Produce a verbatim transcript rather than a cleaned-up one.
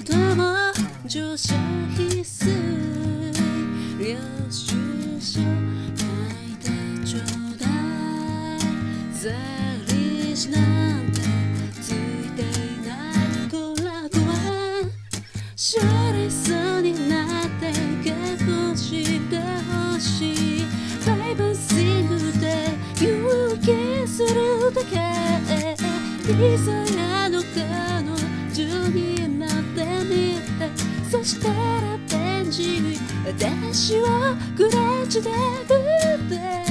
とも乗車必須領収書書いてちょうだい税理士なんてついていない娯楽はシャレそうになって結婚してほしいバイバシングで勇気するだけリザヤの彼女になってみてそしたらベンジ私をグラッチで振って